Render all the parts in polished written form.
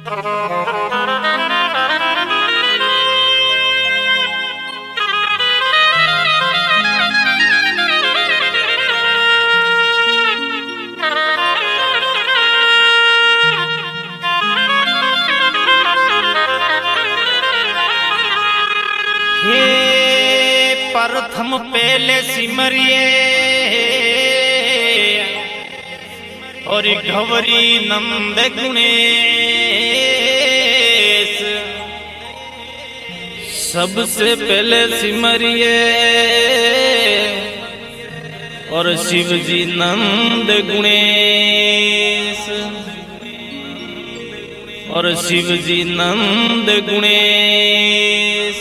प्रथम पहले सिमरिए और घवरी नंद गुणेश। सबसे पहले सिमरिए और शिव जी नंद गुणेश, और शिव जी नंद गुणेश।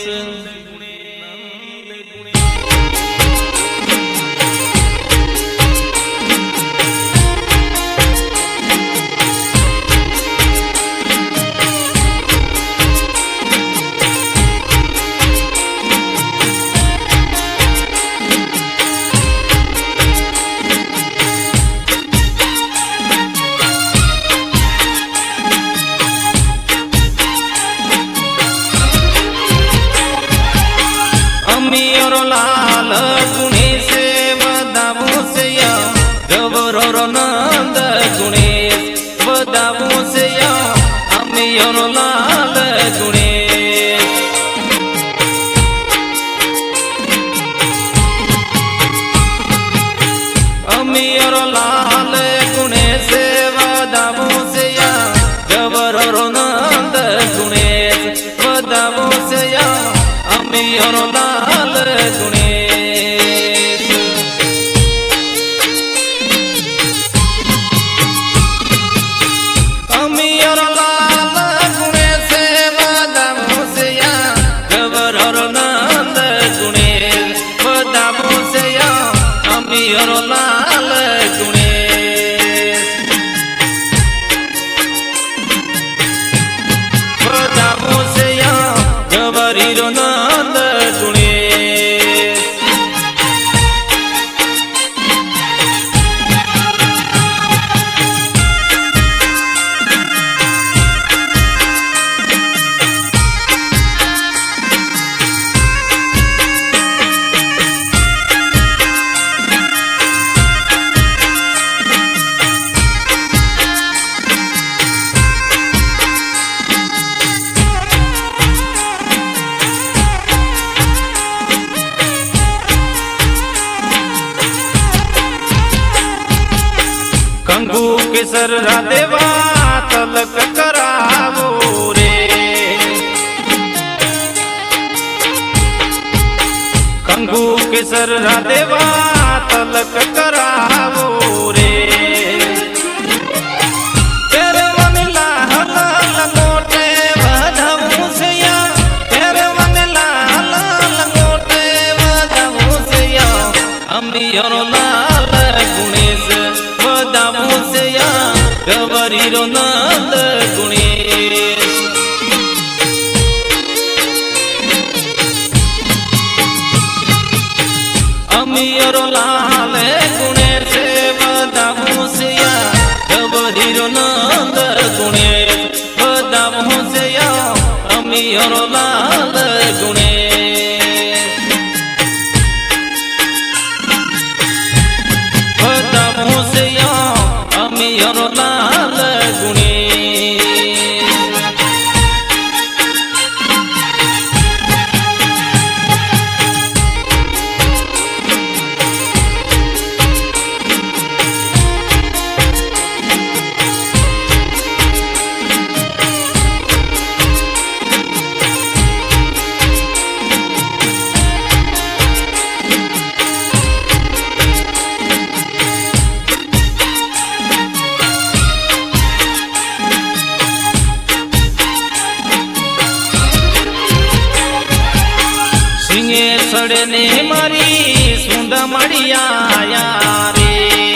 लाल गुणेश बदामू से गौर नंद गुणेश बदामू से अमियोर लाल गुणेश। अमियोर लाल गुणेश बदामू से गौर नंद गुणेश बदामू से अमियोर लाल गुणेश। अमियोर लाल गुणेश बदामू से गौर नंद गुणेश बदामू से अमियोर लाल गुणेश। बदामू से गौरी नंद गुणेश। कंगू केसर राधेवा तलक करावो रे। कंगू केसर राधेवा तलक करावो रे। तेरे मन लाल लंगोटे बधाऊ से तेरे मन लाल लंगोटे बधाऊ से अमियोर लाल गुणेश बदामू से गौरी नंद गुणेश। अमियोर लाल गुणेश बदामू से गौरी नंद गुणेश बदामू से अमियोर लाल गुणेश। बदामू से अमियोर लाल गुणेश। सड़ने मारी सुंद मड़िया रे।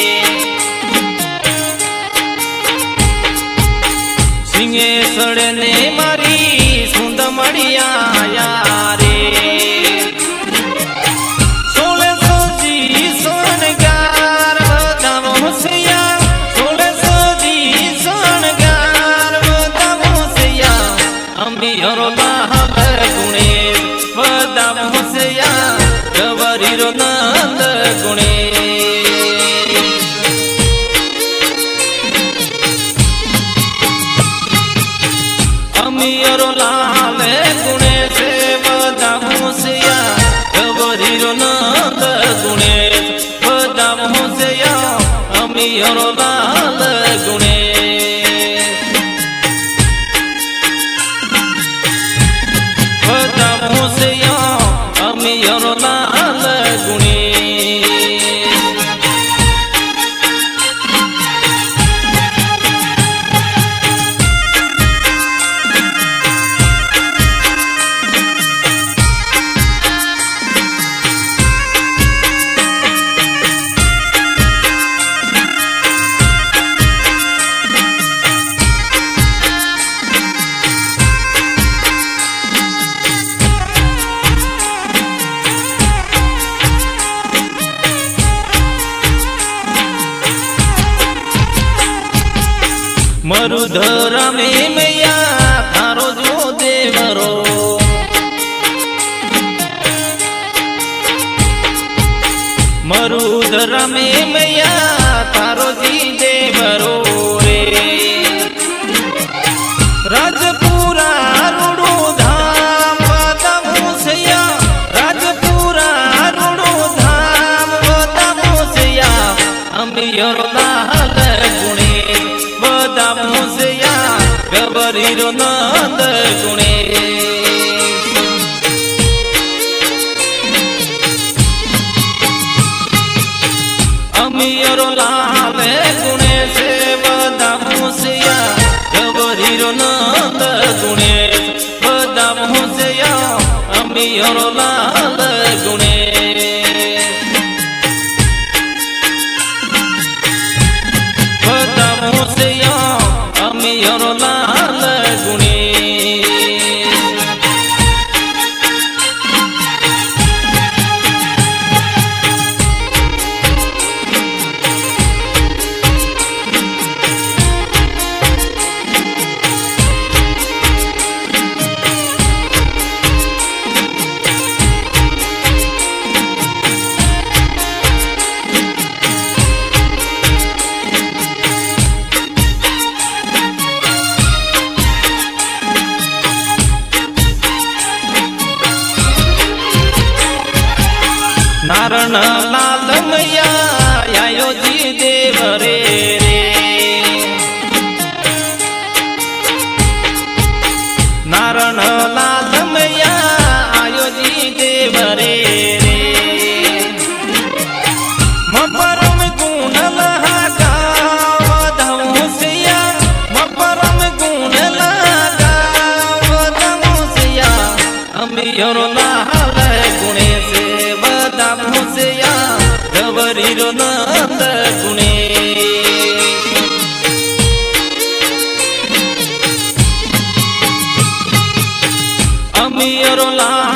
सिंगे सड़ने मारी सुंद मड़िया रे। सोले सोजी सोनगार बदामू से सोले सोजी सोनगार बदामू से મરુધરામે મૈયા તારો જો દેવરો મરુધરામે મૈયા તારો જી દેવરો રે રાજપુરા રૂડો ધામ બતાવું રાજપુરા રૂડો ધામ બતાવું અમિયરો લાલ ગુણે બતાવું ગબરીરો નંદ ગુણે અમિયરો લાલ ગુણે છે બતાવું ગબરીરો નંદ ગુણે બતાવું અમિયરો લાલ ગુણે અમિયરો લાલ ગુણે નારણ લાલ મૈયા આયો જી દેવ રે નારણ લાલ મૈયા આયો જી દેવ રે મપરમ ગુણ લહાગાવ ધમુસિયા મપરમ ગુણ લહાગાવ ધમુસિયા અમિયરો લાલ ગુણે છે ગબરીરો નંદ ગુણે અમિયરો લાલ